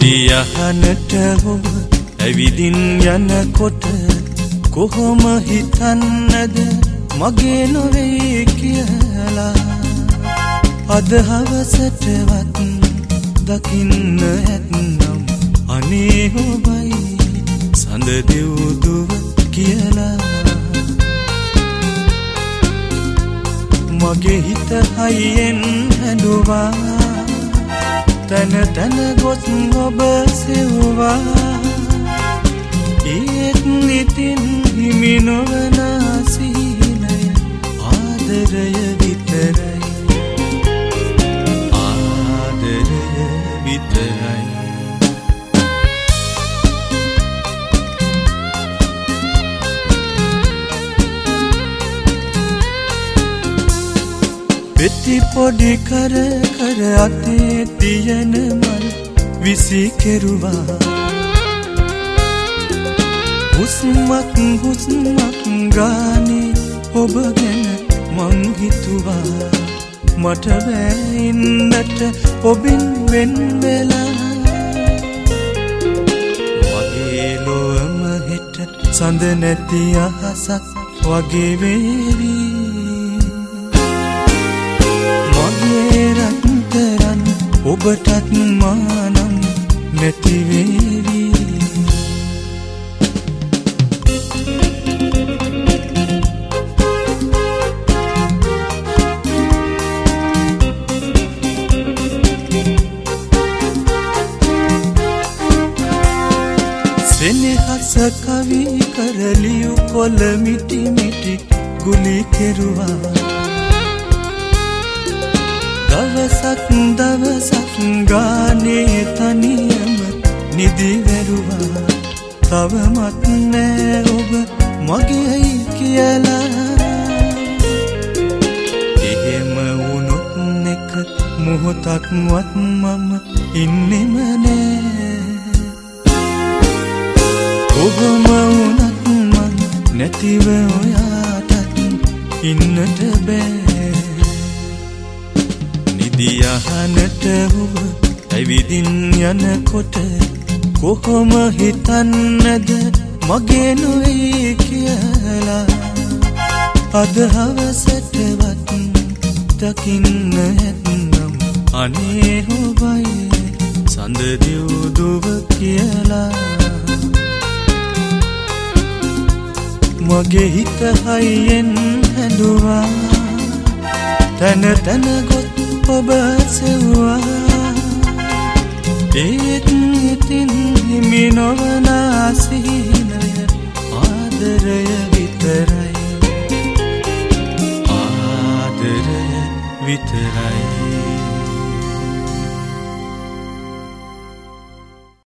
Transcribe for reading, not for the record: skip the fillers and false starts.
නිදියහනට ඔබ ඇවිදින් යනකොට කොහොම හිතන්නද මගේ නොවේ කියලා. අද හවසටවත් දකින්න ඇත්නම් අනේ ඔබයි සඳ දෙව්දුව කියලා. මගේ හිත හයියෙන් හැඬුවා තන තන ගොස් ඔබ සෙව්වා. ඒත් නිතින් හිමි නොවන සීලය ආදරය විතරයි, ආදරය විතරයි. පෙති පොඩි කර කර අතේ තියන මල් විසි කෙරුවා. හුස්මක් හුස්මක් ගානේ ඔබ ගැන මං හිතුවා. මට බෑ ඉන්නට ඔබෙන් වෙන් වෙලා. මගේ ලොවම හෙට සඳ නැති අහසක් වගේ වේවි. මගේ රත්තරන් ඔබටත් මානම් නැති වේවි. සෙනෙහස කවි කරලියු කොළ මිටි මිටි ගුලි කෙරුවා. දවසක් දවසක් ගානේ තනියම නිදි වැරුවා. තවමත් නෑ ඔබ මගේයි කියලා. එහෙම වුණොත් එක මොහොතක්වත් මම ඉන්නෙම නෑ. ඔබම වුණත් මං නැතිව ඔයාටත් ඉන්නට බෑ. නිදියහනට ඔබ ඇවිදින් යනකොට කොහොම හිතන්නද මගේ නොවේ කියලා. අද හවසටවත් දකින්න ඇත්නම් අනේ ඔබයි සඳ දෙව්දුව කියලා. මගේ හිත හයියෙන් හැඬුවා තන තන ගොස් ඔබ සෙව්වා. ඒත් ඉතින් හිමි නොවන සීලය ආදරය විතරයි, ආදරය විතරයි.